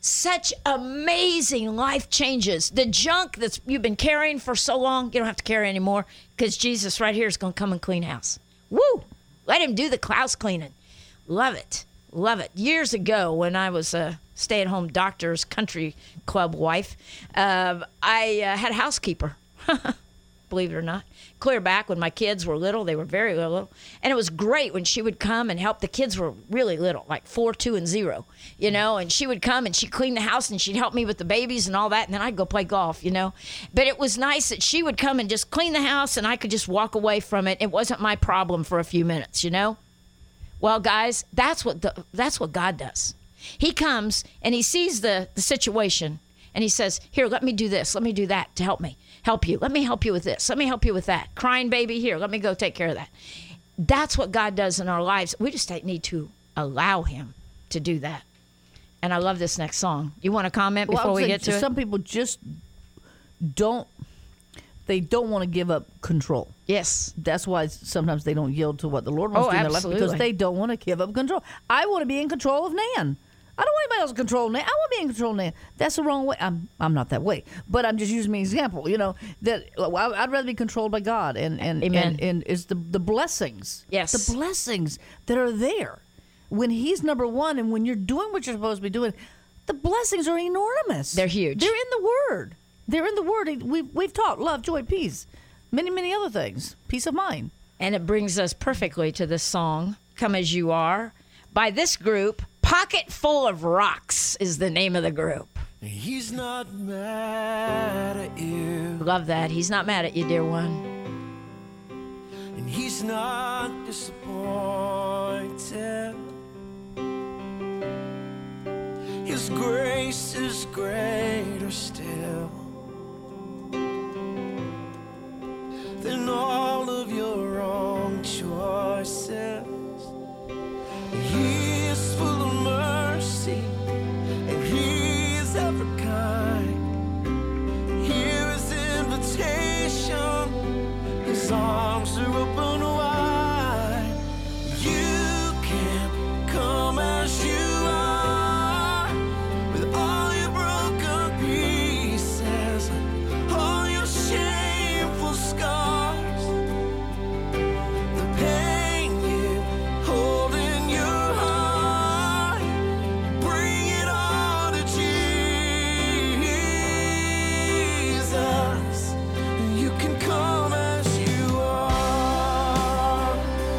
such amazing life changes. The junk that's you've been carrying for so long, you don't have to carry anymore because Jesus right here is going to come and clean house. Woo! Let him do the house cleaning. Love it. Love it. Years ago, when I was a stay-at-home doctor's country club wife, I had a housekeeper. Believe it or not. Clear back when my kids were little. They were very little. And it was great when she would come and help. The kids were really little, like 4, 2, and 0, you know. And she would come and she'd clean the house and she'd help me with the babies and all that. And then I'd go play golf, you know. But it was nice that she would come and just clean the house and I could just walk away from it. It wasn't my problem for a few minutes, you know. Well, guys, that's what God does. He comes and he sees the situation and he says, here, let me do this. Let me do that to help you. Let me help you with this. Let me help you with that. Crying baby, here, let me go take care of that. That's what God does in our lives. We just need to allow him to do that. And I love this next song. You want to comment before we get to it? Some people just don't want to give up control. Yes. That's why sometimes they don't yield to what the Lord wants to do in their life, because they don't want to give up control. I want to be in control of Nan. I don't want anybody else to control Nan. I want to be in control of Nan. That's the wrong way. I'm not that way, but I'm just using me as an example. You know, that I'd rather be controlled by God and Amen. and is the blessings. Yes. The blessings that are there when He's number one, and when you're doing what you're supposed to be doing, the blessings are enormous. They're huge. They're in the Word. They're in the Word. We've taught love, joy, peace, many other things. Peace of mind. And it brings us perfectly to this song, Come As You Are, by this group. Pocket Full of Rocks is the name of the group. He's not mad at you. Love that. He's not mad at you, dear one. And he's not disappointed. His grace is greater still than all of your wrong choices. He is full of mercy, and He is ever kind. Here is the invitation. His arms are open wide. You can come as you are, with all your broken pieces, all your shameful scars, the pain you hold in your heart. Bring it all to Jesus. You can come as you are,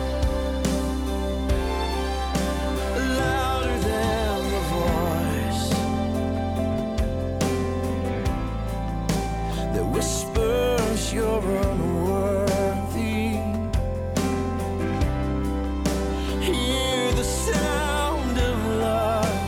louder than the voice that whispers you're unworthy. Hear the sound of love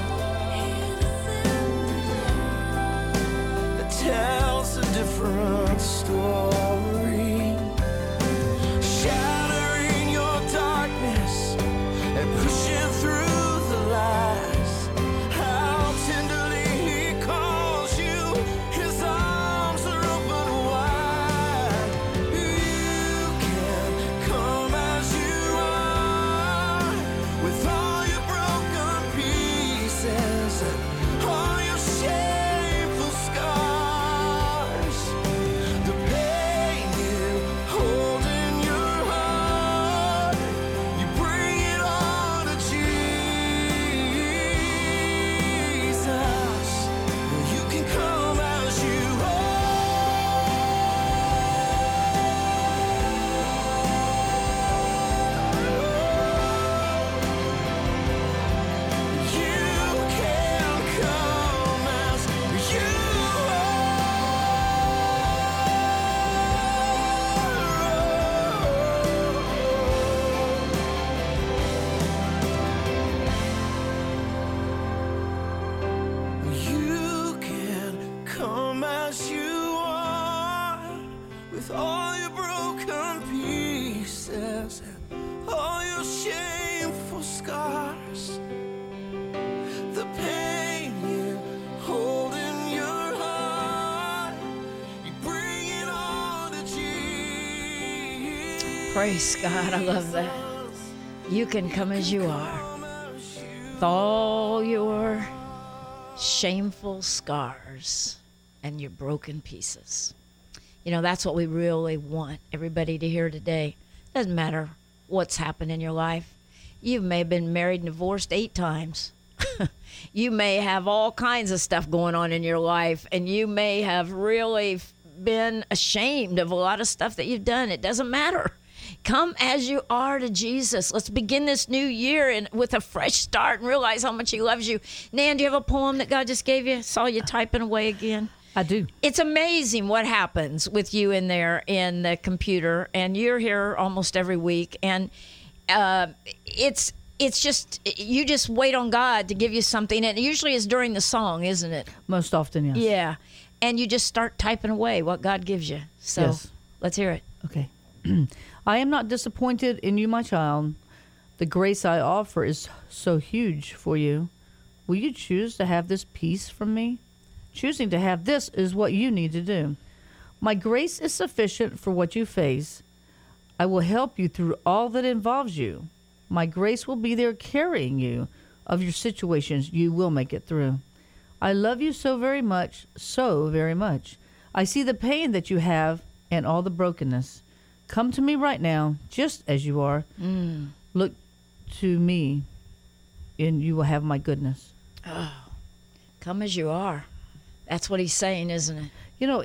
that tells a different story, shattering your darkness and pushing through the lies. How tenderly He calls you. His arms are open wide. You can come as you are, with all your broken pieces and all your shameful scars, the pain you hold in your heart. You bring it all to Jesus. You can come as you are. You can come as you are. You can come as you are, with all your broken pieces and all your shameful scars, the pain you hold in your heart. You bring it all to Jesus. Praise God. I love that. You can come as you are, with all your shameful scars and your broken pieces. You know, that's what we really want everybody to hear today. Doesn't matter what's happened in your life. You may have been married and divorced 8 times. You may have all kinds of stuff going on in your life, and you may have really been ashamed of a lot of stuff that you've done. It doesn't matter. Come as you are to Jesus. Let's begin this new year with a fresh start and realize how much he loves you. Nan, do you have a poem that God just gave you? Saw you typing away again. I do. It's amazing what happens with you in there in the computer, and you're here almost every week, and it's just, you just wait on God to give you something, and it usually is during the song, isn't it? Most often, yes. Yeah, and you just start typing away what God gives you. So Yes. Let's hear it. Okay. I am not disappointed in you, my child. The grace I offer is so huge for you. Will you choose to have this peace from me? Choosing to have this is what you need to do. My grace is sufficient for what you face. I will help you through all that involves you. My grace will be there carrying you of your situations. You will make it through. I love you so very much, so very much. I see the pain that you have and all the brokenness. Come to me right now, just as you are. Look to me, and you will have my goodness. Come as you are. That's what he's saying, isn't it? You know,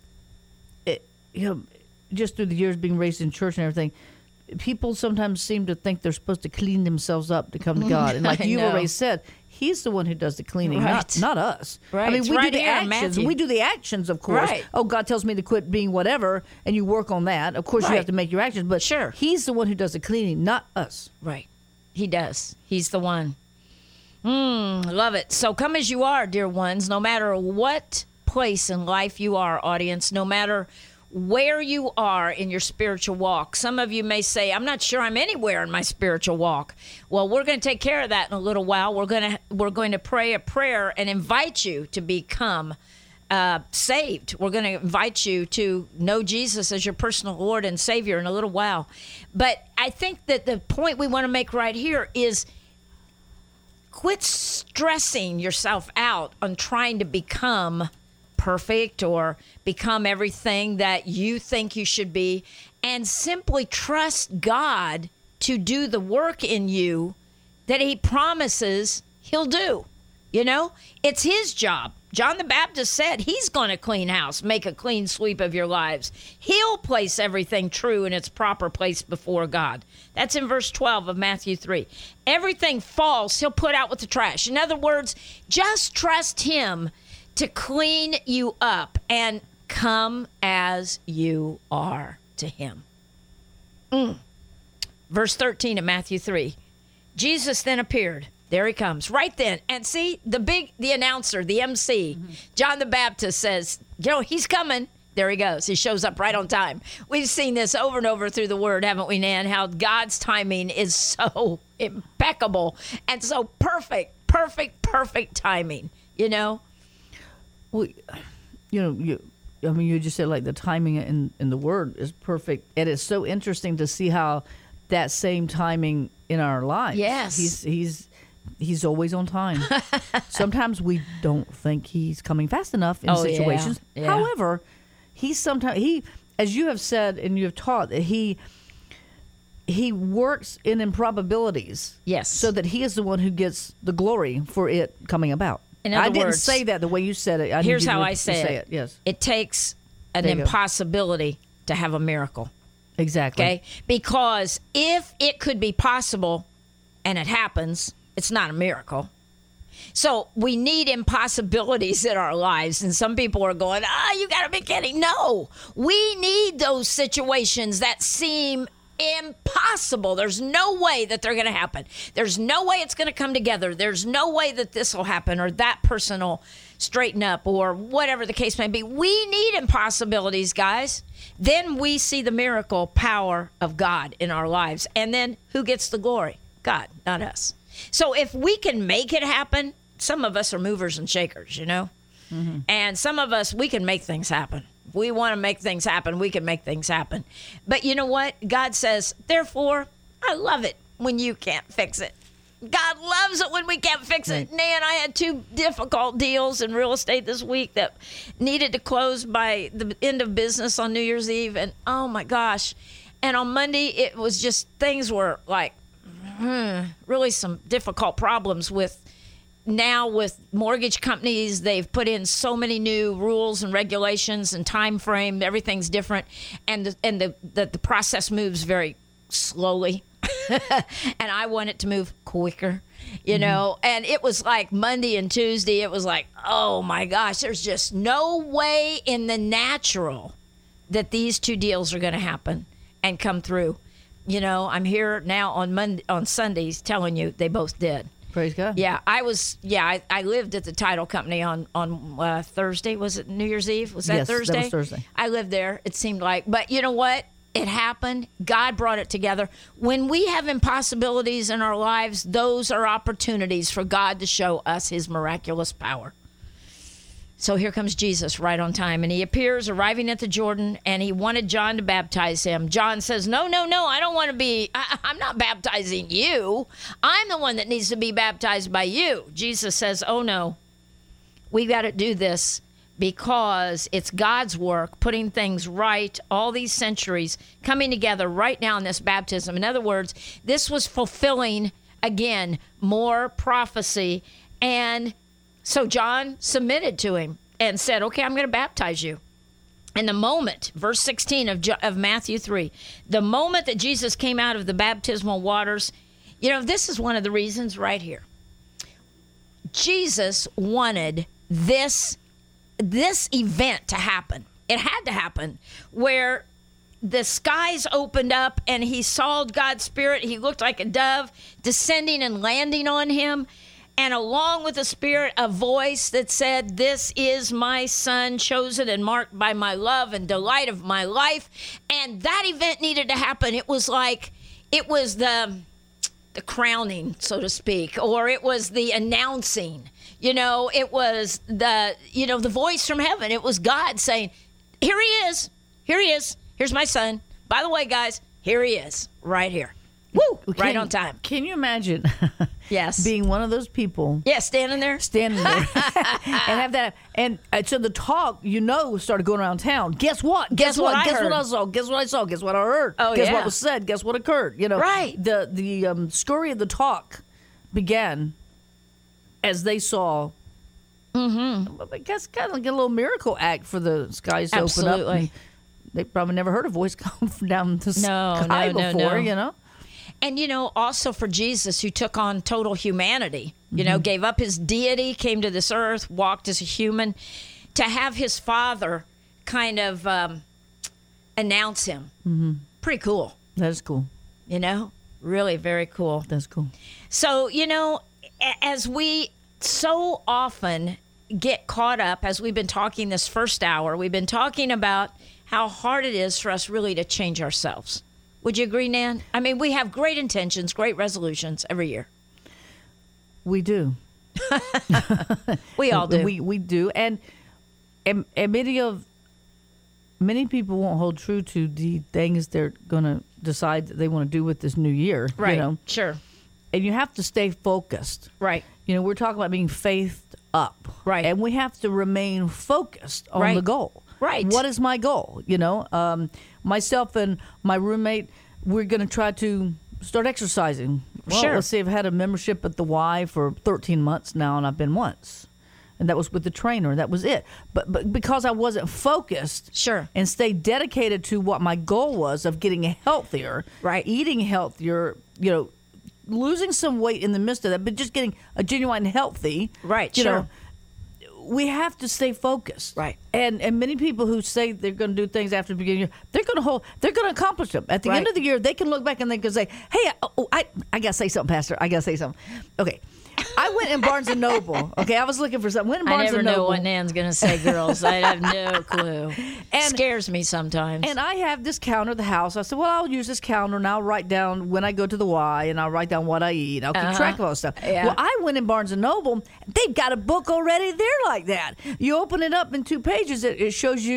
just through the years being raised in church and everything, people sometimes seem to think they're supposed to clean themselves up to come to God. And like you know. already said, he's the one who does the cleaning, Right. not us. Right. I mean, It's we right do the here in actions. Matthew. We do the actions, of course. Right. Oh, God tells me to quit being whatever, and you work on that. Of course, you Right. have to make your actions. But Sure. he's the one who does the cleaning, not us. Right. He does. He's the one. Love it. So come as you are, dear ones, no matter what place in life you are, audience, no matter where you are in your spiritual walk. Some of you may say, I'm not sure I'm anywhere in my spiritual walk. Well, we're going to take care of that in a little while. We're going to pray a prayer and invite you to become saved. We're going to invite you to know Jesus as your personal Lord and Savior in a little while. But I think that the point we want to make right here is quit stressing yourself out on trying to become perfect or become everything that you think you should be, and simply trust God to do the work in you that he promises he'll do. You know, it's his job. John the Baptist said he's going to clean house, make a clean sweep of your lives. He'll place everything true in its proper place before God. That's in verse 12 of Matthew 3. Everything false, he'll put out with the trash. In other words, just trust him to clean you up and come as you are to him. Verse 13 of Matthew 3. Jesus then appeared. There he comes, right then. And see, the announcer, the MC, John the Baptist says, you know, he's coming. There he goes. He shows up right on time. We've seen this over and over through the word, haven't we, Nan? How God's timing is so impeccable and so perfect timing, you know? Well, you just said like the timing in the word is perfect. And it's so interesting to see how that same timing in our lives. Yes. He's always on time. Sometimes we don't think he's coming fast enough in situations. Yeah. However, as you have said and you have taught, that he works in improbabilities. Yes. So that he is the one who gets the glory for it coming about. In other I didn't words, say that the way you said it. Here's how I say it. Yes. It takes an There you go. impossibility to have a miracle. Exactly. Okay? Because if it could be possible and it happens, it's not a miracle. So we need impossibilities in our lives. And some people are going, you got to be kidding. No, we need those situations that seem impossible. There's no way that they're going to happen. There's no way it's going to come together. There's no way that this will happen or that person will straighten up or whatever the case may be. We need impossibilities, guys. Then we see the miracle power of God in our lives. And then who gets the glory? God, not us. So if we can make it happen, some of us are movers and shakers, you know? Mm-hmm. And some of us, we can make things happen. If we want to make things happen, we can make things happen. But you know what? God says, therefore, I love it when you can't fix it. God loves it when we can't fix it. Nan, I had 2 difficult deals in real estate this week that needed to close by the end of business on New Year's Eve. And oh my gosh. And on Monday, it was just, things were like, really some difficult problems with mortgage companies. They've put in so many new rules and regulations and time frame. Everything's different. And the process moves very slowly. And I want it to move quicker, you know. And it was like Monday and Tuesday, it was like, oh my gosh, there's just no way in the natural that these 2 deals are going to happen and come through. You know, I'm here now on Sundays telling you they both did. Praise God. Yeah, I lived at the title company on Thursday. Was it New Year's Eve? Was that Yes, Thursday? that was Thursday. I lived there, it seemed like. But you know what? It happened. God brought it together. When we have impossibilities in our lives, those are opportunities for God to show us his miraculous power. So here comes Jesus right on time, and he appears arriving at the Jordan, and he wanted John to baptize him. John says, no, I don't want to be, I'm not baptizing you. I'm the one that needs to be baptized by you. Jesus says, oh no, we got to do this because it's God's work, putting things right, all these centuries coming together right now in this baptism. In other words, this was fulfilling, again, more prophecy. And so John submitted to him and said, okay, I'm going to baptize you. And the moment, verse 16 of Matthew 3, the moment that Jesus came out of the baptismal waters, you know, this is one of the reasons right here. Jesus wanted this event to happen. It had to happen, where the skies opened up and he saw God's Spirit. He looked like a dove descending and landing on him. And along with the Spirit, a voice that said, this is my Son, chosen and marked by my love and delight of my life. And that event needed to happen. It was like, it was the crowning, so to speak, or it was the announcing. You know, it was the voice from heaven. It was God saying, here he is. Here he is. Here's my Son. By the way, guys, here he is, right here. Woo! Right on time. Can you imagine? Yes. Being one of those people. Yeah, standing there. And have that. And so the talk, started going around town. Guess what? Guess what? Guess what I saw? Guess what I saw? Guess what I heard? Oh, Guess yeah. what was said? Guess what occurred? Right. The scurry of the talk began as they saw. Mm-hmm. I guess kind of like a little miracle act for the skies to open up. Absolutely. They probably never heard a voice come from down the sky before, No. And, also for Jesus, who took on total humanity, gave up his deity, came to this earth, walked as a human, to have his Father kind of announce him. Mm-hmm. Pretty cool. That is cool. Really very cool. That's cool. So, as we so often get caught up, as we've been talking this first hour, we've been talking about how hard it is for us really to change ourselves. Would you agree, Nan? I mean, we have great intentions, great resolutions every year. We do. We all do. We do. And many people won't hold true to the things they're going to decide that they want to do with this new year. Right. Sure. And you have to stay focused. Right. We're talking about being faithed up. Right. And we have to remain focused on the goal. Right. What is my goal? Myself and my roommate, we're going to try to start exercising. Well, sure. Let's see, I've had a membership at the Y for 13 months now, and I've been once. And that was with the trainer. That was it. But because I wasn't focused, sure, and stayed dedicated to what my goal was of getting healthier, right, eating healthier, losing some weight in the midst of that, but just getting a genuine healthy, right, sure. We have to stay focused, right? And many people who say they're going to do things after the beginning of the year, they're going to accomplish them. At the end of the year, they can look back and they can say, "Hey, I got to say something, Pastor. I got to say something." Okay, I went in Barnes and Noble. Okay, I was looking for something. Went in Barnes and Noble. I never know what Nan's going to say, girls. I have no clue. And scares me sometimes. And I have this counter at the house. I said, well, I'll use this counter and I'll write down when I go to the Y and I'll write down what I eat. I'll keep track of all this stuff. Yeah. Well, I went in Barnes and Noble. They've got a book already there like that. You open it up in 2 pages. It shows you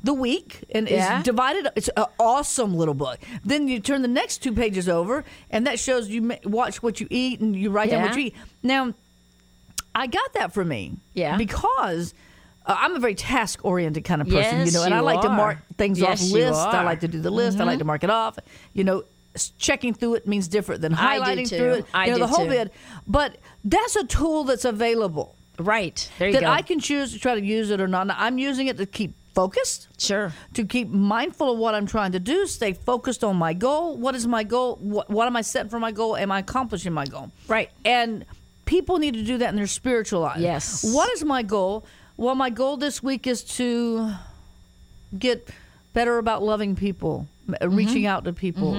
the week, and Yeah. it's divided. It's an awesome little book. Then you turn the next 2 pages over, and that shows you watch what you eat, and you write down what Yeah. you eat. Now, I got that for me, Yeah. because I'm a very task-oriented kind of person, Yes, and I you like to are. mark things Yes, off you lists. I are. Mm-hmm. like to do the list. I like to mark it off. Checking through it means different than I do highlighting too. through it. I the do whole too. bit. But that's a tool that's available Right. There you that go. I can choose to try to use it or not. Now, I'm using it to keep focused, Sure. to keep mindful of what I'm trying to do, stay focused on my goal. What is my goal? What am I setting for my goal? Am I accomplishing my goal? Right. And people need to do that in their spiritual life. Yes. What is my goal? Well, my goal this week is to get better about loving people, reaching out to people.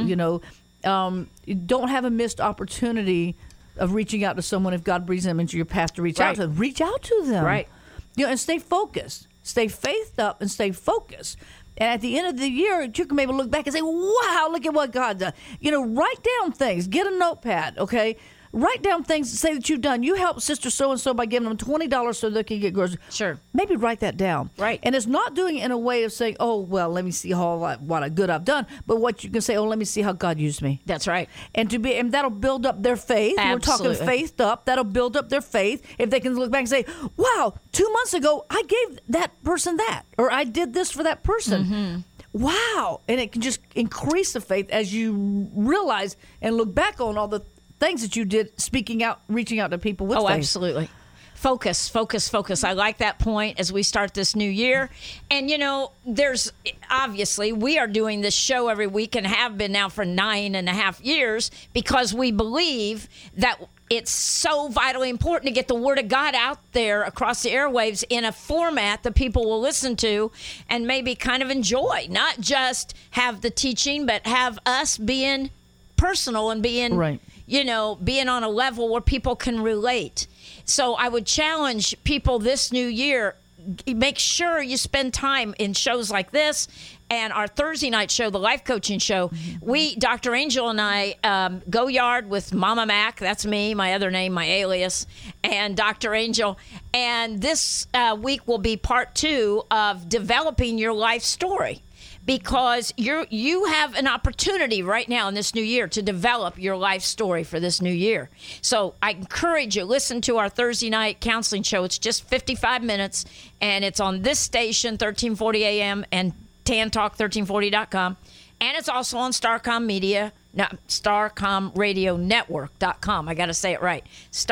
You don't have a missed opportunity of reaching out to someone if God brings them into your path to reach out Right. to them. Reach out to them. Right. And stay focused. Stay faithed up and stay focused. And at the end of the year, you can maybe look back and say, wow, look at what God done. Write down things. Get a notepad, okay? Write down things that say that you've done. You helped Sister So-and-so by giving them $20 so they can get groceries. Sure. Maybe write that down. Right. And it's not doing it in a way of saying, oh, well, let me see what a good I've done. But what you can say, oh, let me see how God used me. That's right. And that'll build up their faith. We're Absolutely. talking faith up. That'll build up their faith. If they can look back and say, wow, 2 months ago, I gave that person that, or I did this for that person. Mm-hmm. Wow. And it can just increase the faith as you realize and look back on all the things that you did, speaking out, reaching out to people with Oh, faith. absolutely. Focus, focus, focus. I like that point as we start this new year. And, there's obviously we are doing this show every week and have been now for 9.5 years because we believe that it's so vitally important to get the Word of God out there across the airwaves in a format that people will listen to and maybe kind of enjoy, not just have the teaching, but have us being personal and being Right. being on a level where people can relate. So I would challenge people this new year, make sure you spend time in shows like this and our Thursday night show, the Life Coaching Show. We, Dr. Angel and I, go yard with Mama Mac. That's me, my other name, my alias, and Dr. Angel. And this week will be part 2 of developing your life story. Because you have an opportunity right now in this new year to develop your life story for this new year. So I encourage you, listen to our Thursday night counseling show. It's just 55 minutes, and it's on this station, 1340 AM, and tantalk1340.com. And it's also on Starcom Media, StarcomRadioNetwork.com. I got to say it right.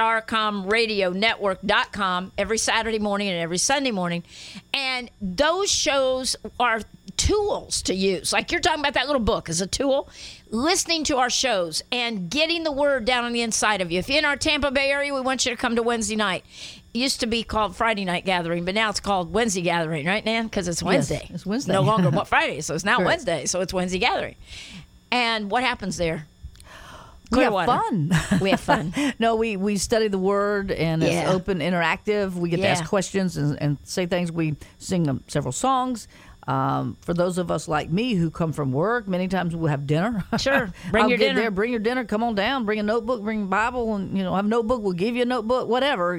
StarcomRadioNetwork.com every Saturday morning and every Sunday morning. And those shows are tools to use. Like you're talking about that little book as a tool. Listening to our shows and getting the word down on the inside of you. If you're in our Tampa Bay area, we want you to come to Wednesday night. It used to be called Friday Night Gathering, but now it's called Wednesday Gathering, right, Nan? Because it's Wednesday. It's Wednesday. No longer Friday, so it's now Correct. Wednesday, so it's Wednesday Gathering. And what happens there? We have Clearwater. fun. We have fun. No, we study the Word, and Yeah. it's open, interactive. We get to Yeah. ask questions and say things. We sing several songs. For those of us like me who come from work, many times we'll have dinner. Sure. Bring I'll your get dinner. there, bring your dinner. Come on down. Bring a notebook. Bring a Bible, and have a notebook. We'll give you a notebook. Whatever.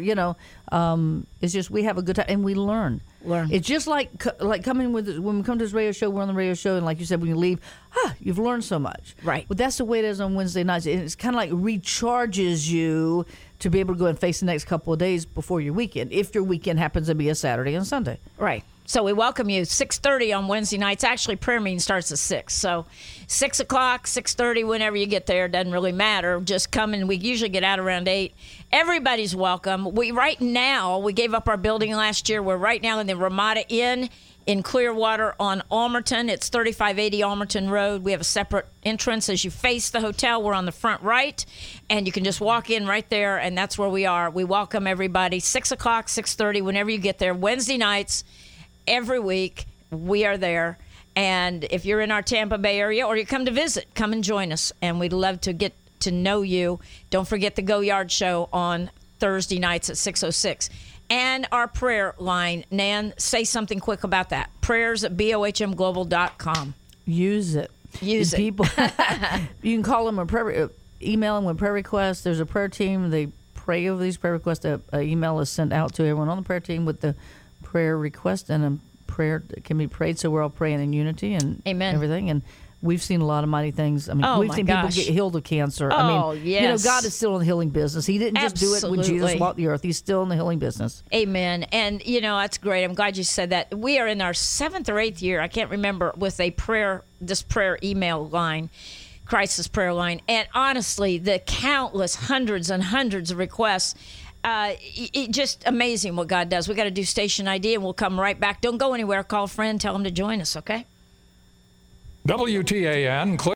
It's just we have a good time and we learn. It's just like coming when we come to this radio show. We're on the radio show, and like you said, when you leave, you've learned so much. Right. But that's the way it is on Wednesday nights. It's kind of like recharges you to be able to go and face the next couple of days before your weekend, if your weekend happens to be a Saturday and Sunday. Right. So we welcome you 6:30 on Wednesday nights. Actually, prayer meeting starts at 6. So 6 o'clock, 6:30, whenever you get there, doesn't really matter. Just come and we usually get out around 8. Everybody's welcome. We gave up our building last year. We're right now in the Ramada Inn in Clearwater on Almerton. It's 3580 Almerton Road. We have a separate entrance as you face the hotel. We're on the front right, and you can just walk in right there, and that's where we are. We welcome everybody. 6 o'clock, 6:30, whenever you get there. Wednesday nights. Every week, we are there. And if you're in our Tampa Bay area or you come to visit, come and join us. And we'd love to get to know you. Don't forget the Go Yard Show on Thursday nights at 6:06. And our prayer line. Nan, say something quick about that. Prayers at bohmglobal.com. Use it. Use it. People, you can call them email them with prayer requests. There's a prayer team. They pray over these prayer requests. An email is sent out to everyone on the prayer team with the prayer request and a prayer can be prayed. So we're all praying in unity and Amen. everything. And we've seen a lot of mighty things. I mean, Oh, we've my seen gosh. people get healed of cancer. Oh, I mean, yes. God is still in the healing business. He didn't just do it when Jesus Absolutely. walked the earth. He's still in the healing business. Amen. And, that's great. I'm glad you said that. We are in our 7th or 8th year, I can't remember, with this prayer email line, crisis prayer line. And honestly, the countless hundreds and hundreds of requests, it just amazing what God does. We got to do station ID, and we'll come right back. Don't go anywhere. Call a friend, tell them to join us, okay? WTAN.